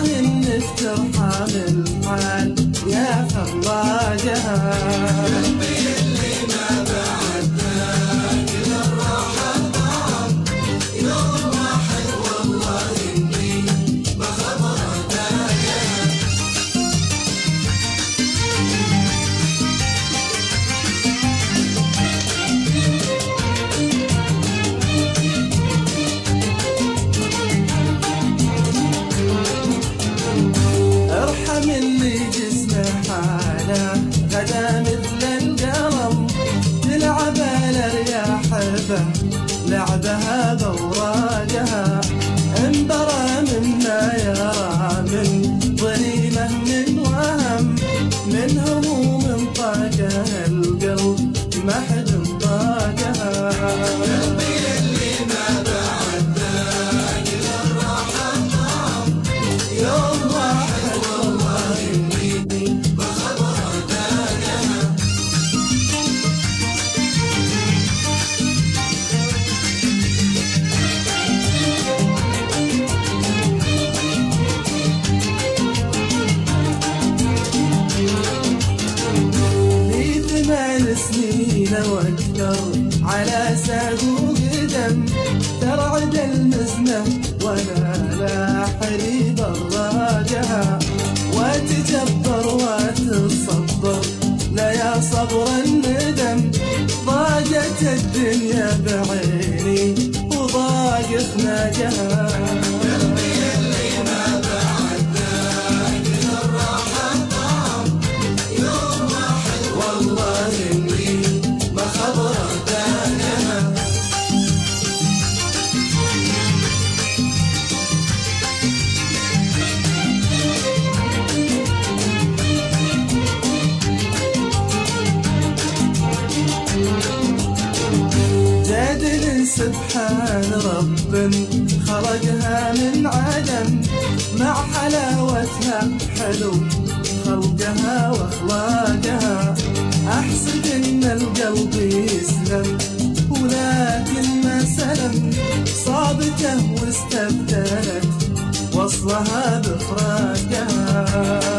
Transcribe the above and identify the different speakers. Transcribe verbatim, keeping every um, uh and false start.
Speaker 1: والله انك ترحم الحال يا خراجها.
Speaker 2: قلبي اللي ما بعد ذاك للراحة طعم، يوم واحد والله اني بخبره دايم.
Speaker 1: ارحم اللي جسمه حاله غدا مثل القلم، تلعب الارياح به لعبها بوراقها، انبرى مما يرى من ظليمه من وهم، من هموم طاقه القلب ما حد طاقها.
Speaker 2: قلبي اللي ما بعد ذاك للراحة طعم، يوم واحد والله اني بخبره دايم.
Speaker 1: لي ثمان سنين واكثر على ساق وقدم، ترعد المزنه وانا لا حريب الراجها، وتجبر وتتصبر لا يا صبر الندم، ضاقت الدنيا بعيني وضاق خناقها.
Speaker 2: قلبي اللي ما بعد ذاك للراحة طعم، يوم واحد والله اني بخبره دايم.
Speaker 1: جادل سبحان رب خلقها من عدم، مع حلاوتها حلو خلقها واخلاقها، احسب ان القلب يسلم ولكن ما سلم، صابته واستبدلت وصلها بفراقها.